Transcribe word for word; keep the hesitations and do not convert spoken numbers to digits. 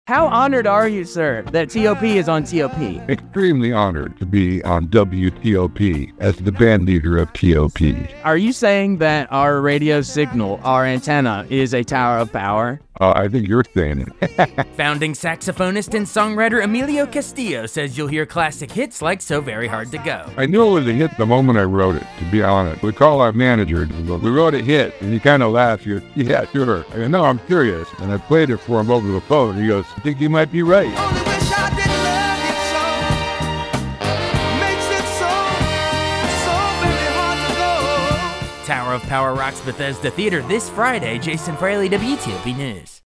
How honored are you, sir, that T O P is on T O P? Extremely honored to be on W T O P as the band leader of T O P. Are you saying that our radio signal, our antenna, is a tower of power? Uh, I think you're saying it. Founding saxophonist and songwriter Emilio Castillo says you'll hear classic hits like So Very Hard to Go. I knew it was a hit the moment I wrote it, to be honest. We call our manager, we wrote a hit, and he kind of laughed. He goes, yeah, sure. I go, no, I'm serious. And I played it for him over the phone. He goes, I think you might be right. Only wish I didn't love it so. Makes it so, so very hard to go. Tower of Power rocks Bethesda Theater this Friday. Jason Fraley, W T O P News.